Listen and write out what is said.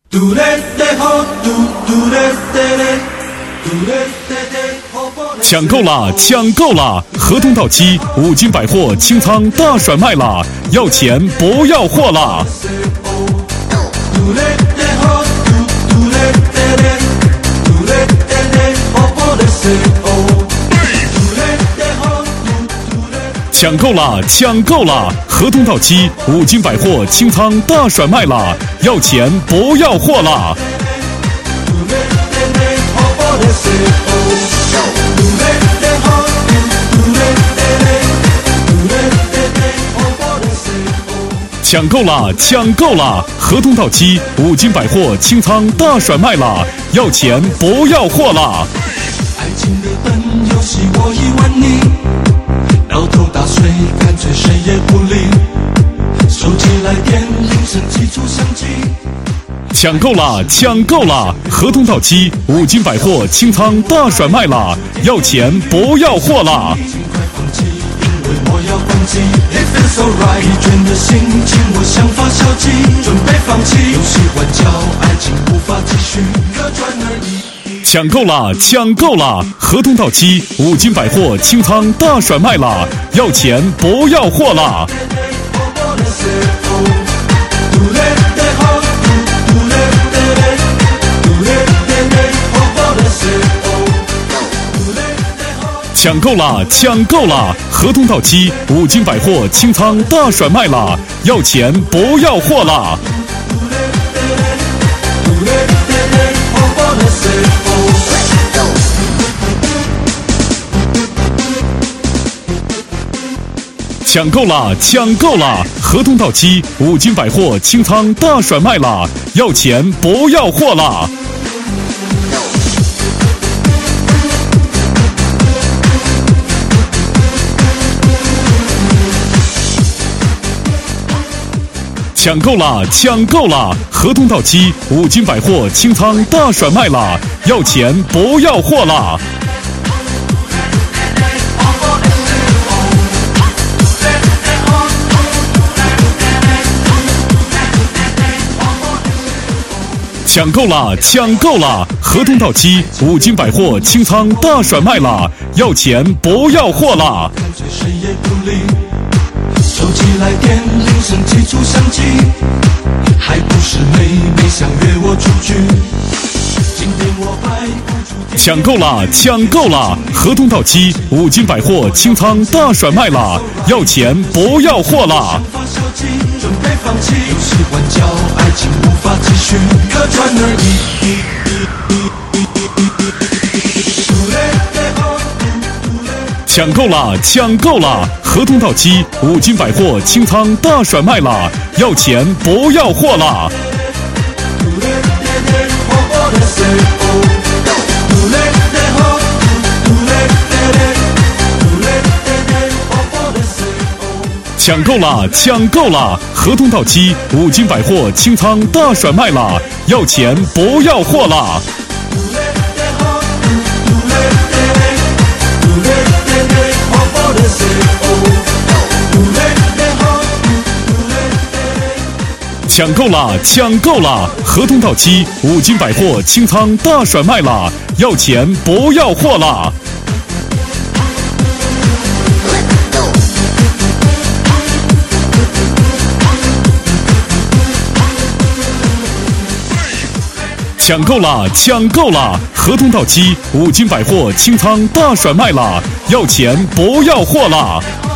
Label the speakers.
Speaker 1: 抢购啦！抢购啦！合同到期，五金百货清仓大甩卖啦！要钱不要货啦！抢购啦！抢购啦！合同到期，五金百货清仓大甩卖啦！要钱不要货啦！抢购啦！抢购啦！合同到期，五金百货清仓大甩卖啦！要钱不要货啦！
Speaker 2: 爱情的笨游戏我已玩腻，摇头打碎，干脆谁也不理。手机来电铃声记住相机。
Speaker 1: 抢购啦！抢购啦！合同到期，五金百货清仓大甩卖啦！要钱不要货啦！
Speaker 2: 尽快放弃，因为我要关机。It feels so right， 疲倦的心情我想发消极，准备放弃。游戏玩叫爱情无法继续，可转而已。
Speaker 1: 抢购啦！抢购啦！合同到期，五金百货清仓大甩卖啦！要钱不要货啦！抢购啦！抢购啦！合同到期，五金百货清仓大甩卖啦！要钱不要货啦！抢购啦！抢购啦！合同到期，五金百货清仓大甩卖啦！要钱不要货啦！抢购啦！抢购啦！合同到期，五金百货清仓大甩卖啦！要钱不要货啦！抢购啦！抢购啦！合同到期，五金百货清仓大甩卖啦！要钱不要货啦！
Speaker 2: 干脆谁也不理。手机来电铃声记住相机，还不是妹妹想约我出去。今天我摆不出。
Speaker 1: 抢购啦！抢购啦！合同到期，五金百货清仓大甩卖啦！要钱不要货啦！
Speaker 2: 发消极，准备放弃。游戏玩叫爱情无法继续，可转而已。
Speaker 1: 抢购啦！抢购啦！合同到期，五金百货清仓大甩卖啦！要钱不要货啦！抢购啦！抢购啦！合同到期，五金百货清仓大甩卖啦！要钱不要货啦！抢购啦！抢购啦！合同到期，五金百货清仓大甩卖啦！要钱不要货啦！抢购啦！抢购啦！合同到期，五金百货清仓大甩卖啦！要钱不要货啦！